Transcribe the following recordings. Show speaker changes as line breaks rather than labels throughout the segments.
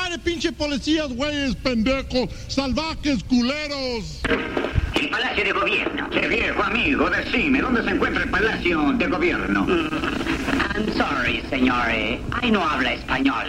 pare, pinche policías, güeyes, pendejos, salvajes, culeros.
El Palacio de Gobierno. Che, viejo amigo, decime, ¿dónde se encuentra el Palacio de Gobierno?
I'm sorry, señores. Ahí no habla español.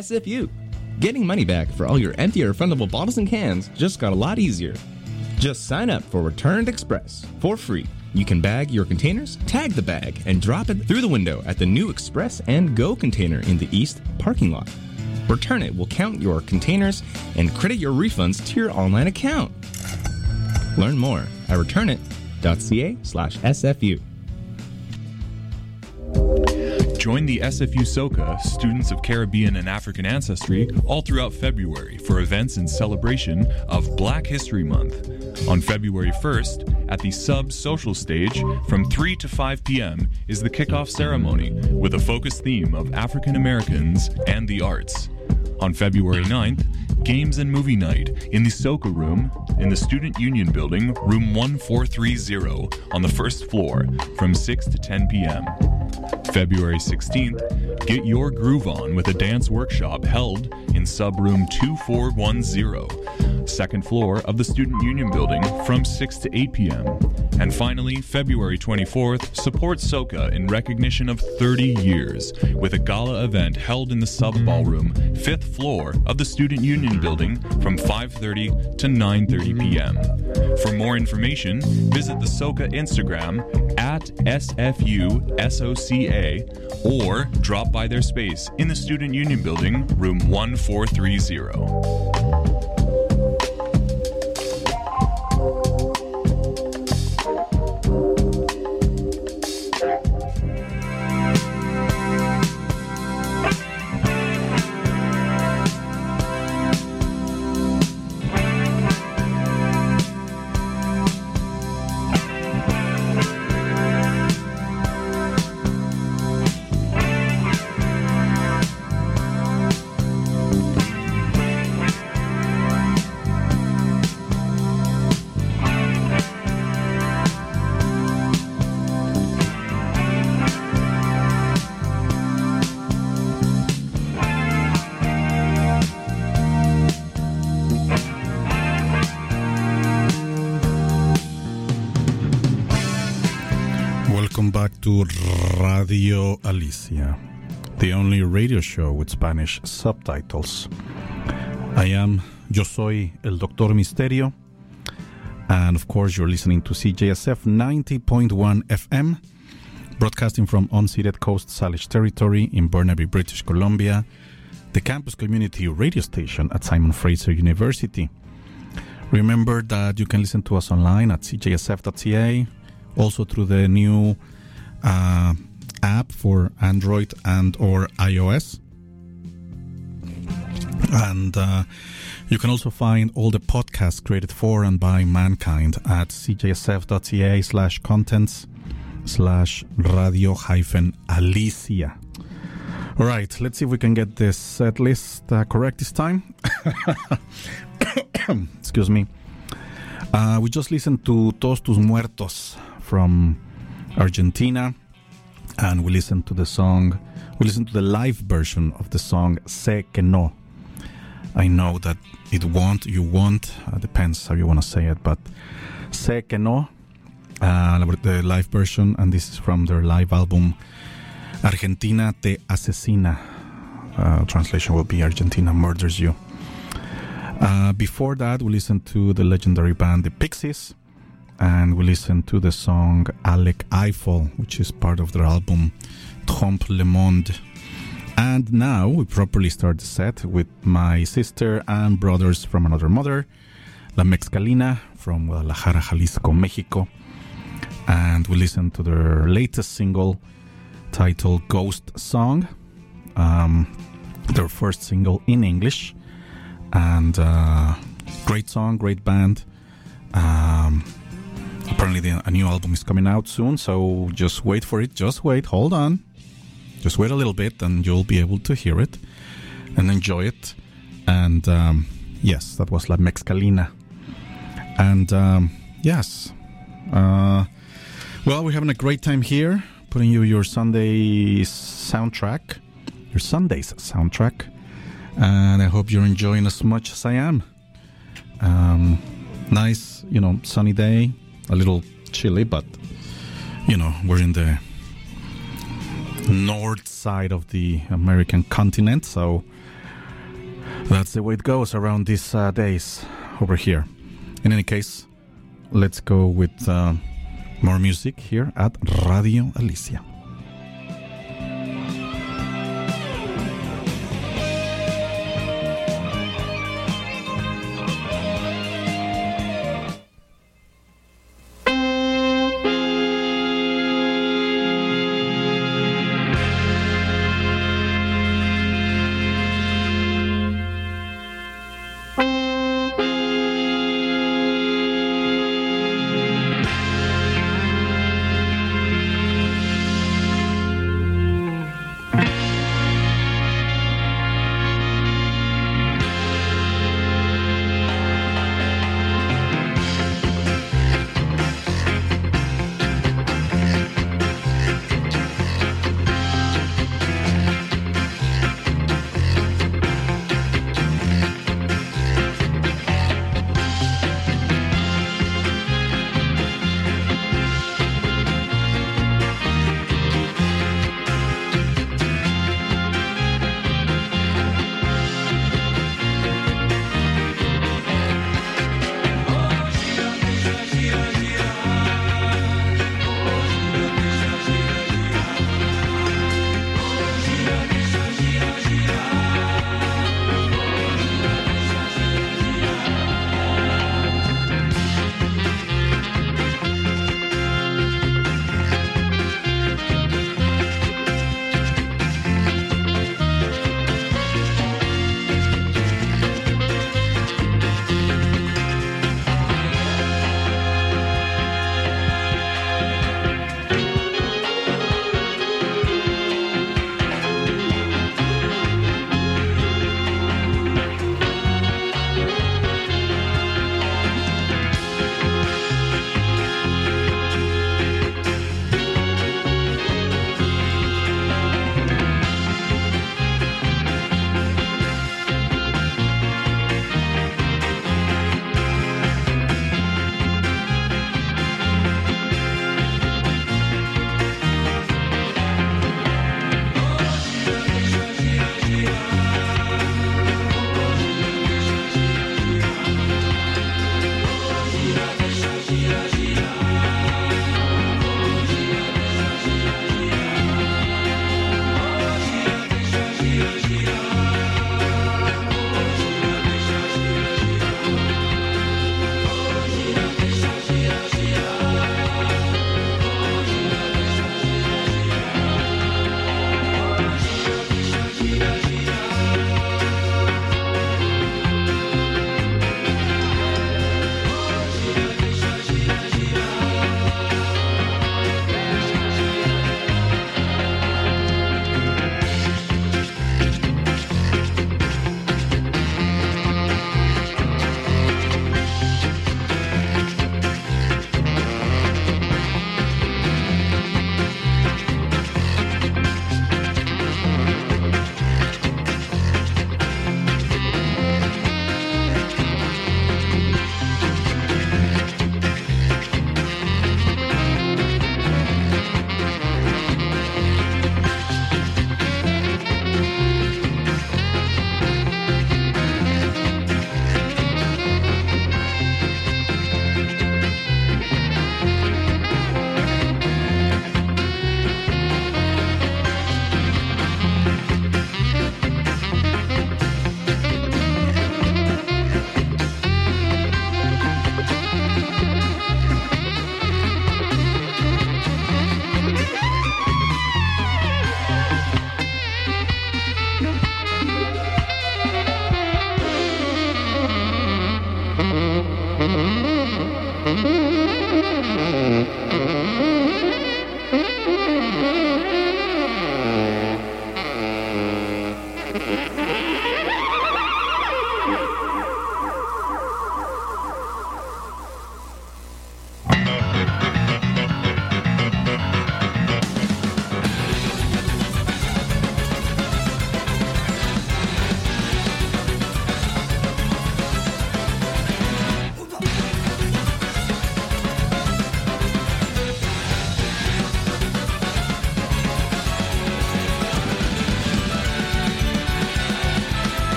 SFU. Getting money back for all your empty or refundable bottles and cans just got a lot easier. Just sign up for Returned Express for free. You can bag your containers, tag the bag, and drop it through the window at the new Express and Go container in the East parking lot. Return It will count your containers and credit your refunds to your online account. Learn more at returnit.ca/SFU.
Join the SFU Soca, Students of Caribbean and African Ancestry, all throughout February for events in celebration of Black History Month. On February 1st, at the Sub Social Stage, from 3 to 5 p.m. is the kickoff ceremony with a focused theme of African Americans and the arts. On February 9th, Games and Movie Night in the Soca Room in the Student Union Building, room 1430 on the first floor from 6 to 10 p.m. February 16th, get your groove on with a dance workshop held in Subroom 2410, second floor of the Student Union Building from 6 to 8 p.m. And finally, February 24th, support Soca in recognition of 30 years with a gala event held in the Sub Ballroom, 5th floor of the Student Union Building from 5:30 to 9:30 p.m. For more information, visit the Soca Instagram at SFUSOCA or drop by their space in the Student Union Building, room 1430.
To Radio Alicia, the only radio show with Spanish subtitles. Yo soy el Doctor Misterio, and of course you're listening to CJSF 90.1 FM, broadcasting from unceded Coast Salish territory in Burnaby, British Columbia, the campus community radio station at Simon Fraser University. Remember that you can listen to us online at cjsf.ca, also through the new app for Android and or iOS, and you can also find all the podcasts created for and by mankind at cjsf.ca/contents/radio-alicia. All right, let's see if we can get this set list correct this time. Excuse me. We just listened to Todos Tus Muertos from Argentina, and we listened to the live version of the song Sé que no. I know that you won't, depends how you want to say it, but Sé que no, the live version, and this is from their live album Argentina te asesina. Translation will be Argentina murders you. Before that, we listened to the legendary band The Pixies, and we listened to the song Alec Eiffel, which is part of their album Trompe le Monde. And now we properly start the set with my sister and brothers from another mother, La Mexcalina from Guadalajara, Jalisco, Mexico. And we listened to their latest single titled Ghost Song, their first single in English. And great song, great band. Apparently a new album is coming out soon, so just wait for it. Just wait, hold on. Just wait a little bit and you'll be able to hear it and enjoy it. And yes, that was La Mexcalina. And yes, well, we're having a great time here, putting you your Sunday's soundtrack. And I hope you're enjoying as much as I am. Nice, sunny day. A little chilly, but we're in the north side of the American continent, so That's the way it goes around these days over here. In any case, let's go with more music here at Radio Alicia.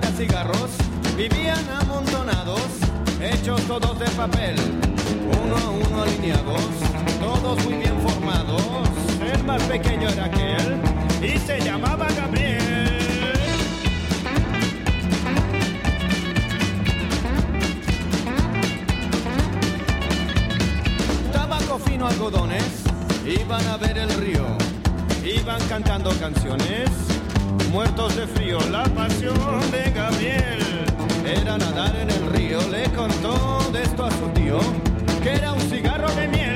cigarros vivían amontonados, hechos todos de papel, uno a uno alineados, todos muy bien formados. El más pequeño era aquel y se llamaba Gabriel. Tabaco fino, algodones, iban a ver el río, iban cantando canciones, muertos de frío. La pasión de Gabriel era nadar en el río. Le contó de esto a su tío, que era un cigarro de miel.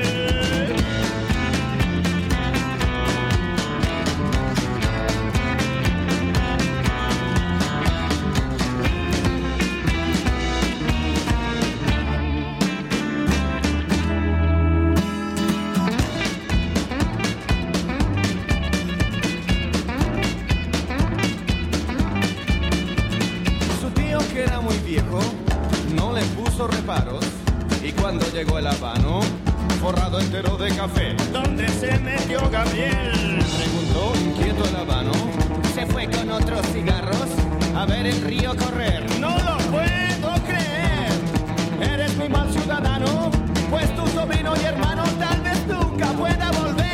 No le puso reparos y cuando llegó el habano, forrado entero de café, ¿dónde se metió Gabriel? Preguntó inquieto el habano. Se fue con otros cigarros a ver el río correr. No lo puedo creer. Eres muy mal ciudadano, pues tu sobrino y hermano tal vez nunca pueda volver.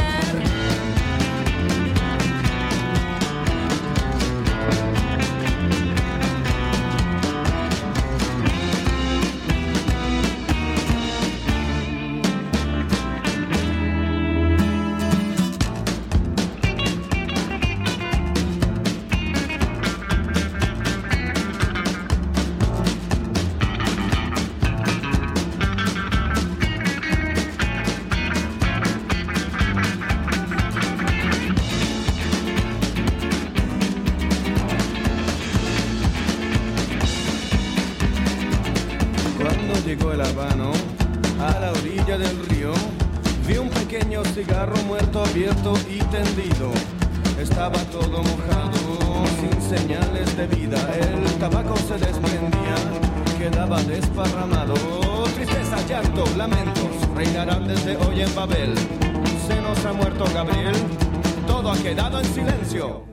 Cigarro muerto, abierto y tendido. Estaba todo mojado, sin señales de vida. El tabaco se desprendía, quedaba desparramado. Tristeza, llanto, lamentos reinarán desde hoy en Babel. Se nos ha muerto Gabriel, todo ha quedado en silencio.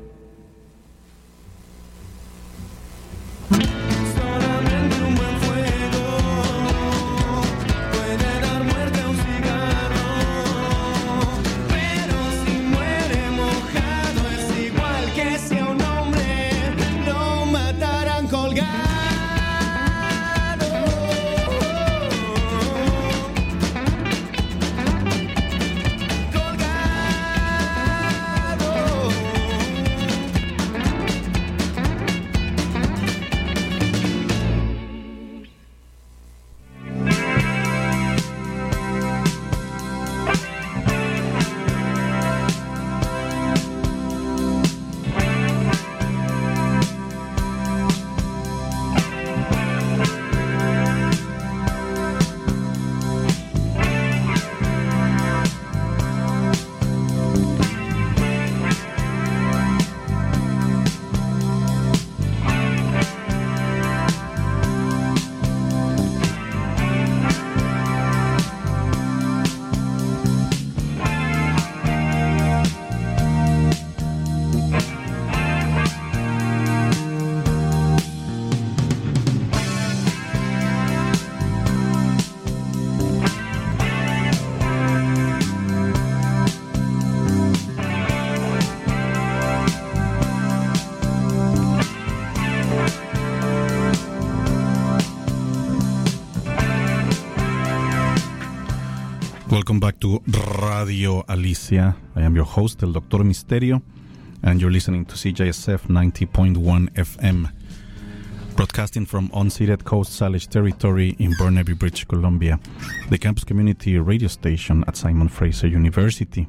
Welcome back to Radio Alicia. I am your host, El Doctor Misterio, and you're listening to CJSF 90.1 FM, broadcasting from unceded Coast Salish territory in Burnaby, British Columbia, the campus community radio station at Simon Fraser University.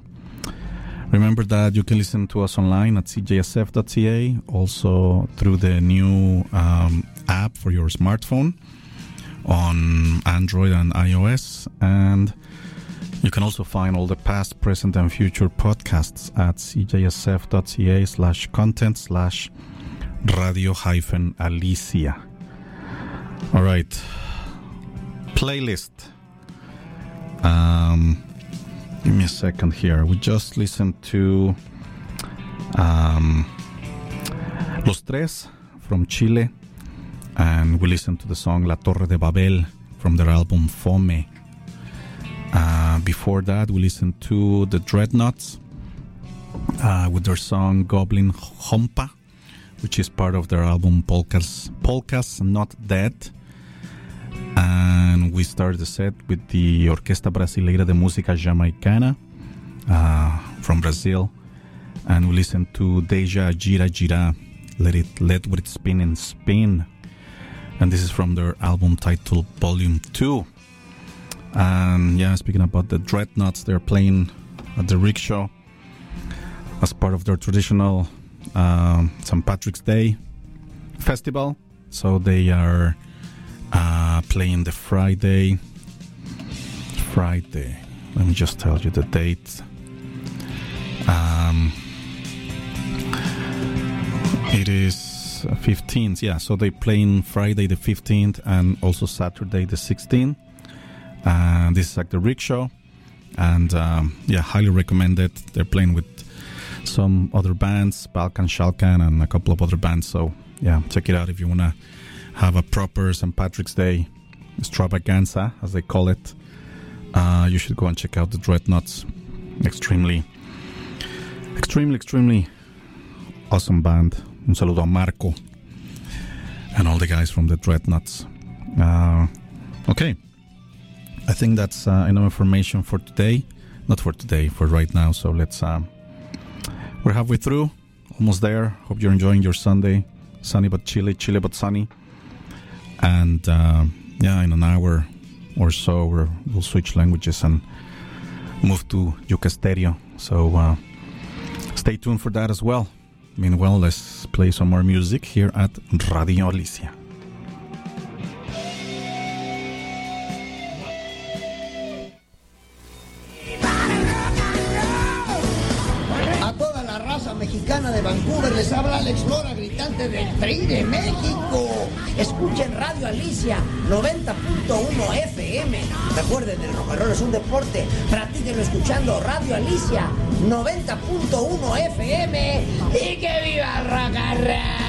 Remember that you can listen to us online at cjsf.ca, also through the new app for your smartphone on Android and iOS, and you can also find all the past, present, and future podcasts at cjsf.ca/content/radio-alicia. All right. Playlist. Give me a second here. We just listened to Los Tres from Chile, and we listened to the song La Torre de Babel from their album Fome. Before that, we listened to the Dreadnoughts with their song Goblin Hompa, which is part of their album Polkas Not Dead. And we started the set with the Orquesta Brasileira de Música Jamaicana from Brazil. And we listened to Deja Gira Gira, Let What It Spin and Spin. And this is from their album titled Volume 2. And yeah, speaking about the Dreadnoughts, they're playing at the Rickshaw as part of their traditional St. Patrick's Day festival. So they are playing the Friday. Let me just tell you the date. It is 15th, yeah. So they're playing Friday the 15th and also Saturday the 16th. This is like the Rickshaw, and yeah, highly recommend it. They're playing with some other bands, Balkan Shalkan and a couple of other bands. So yeah, check it out if you want to have a proper St. Patrick's Day extravaganza, as they call it. You should go and check out the Dreadnoughts. Extremely awesome band. Un saludo a Marco and all the guys from the Dreadnoughts. Okay, I think that's enough information for today. Not for today, for right now. So let's we're halfway through, almost there. Hope you're enjoying your Sunday. Sunny but chilly, chilly but sunny. And yeah, in an hour or so we'll switch languages and move to Yuca Stereo. So stay tuned for that as well. Meanwhile, let's play some more music here at Radio Alicia.
A toda la raza mexicana de Vancouver les habla Alex Lora, gritante del Tri de México. Escuchen Radio Alicia 90.1 FM. Recuerden, el rock and roll es un deporte. Practíquenlo escuchando Radio Alicia 90.1 FM. ¡Y que viva el rock and roll!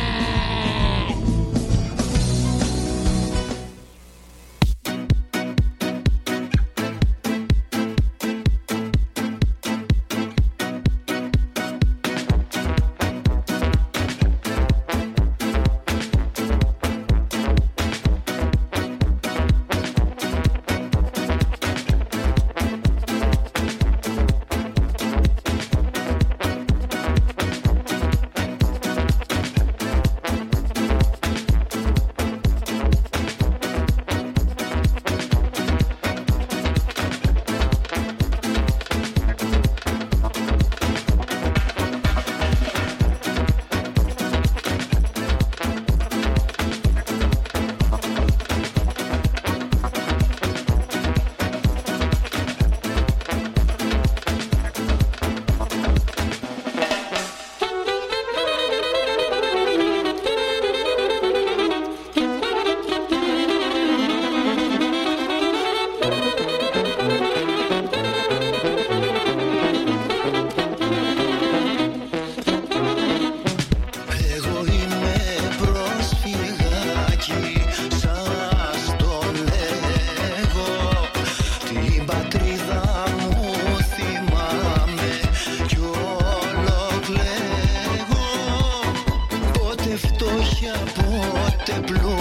φτώχεια, πότε πλούτο.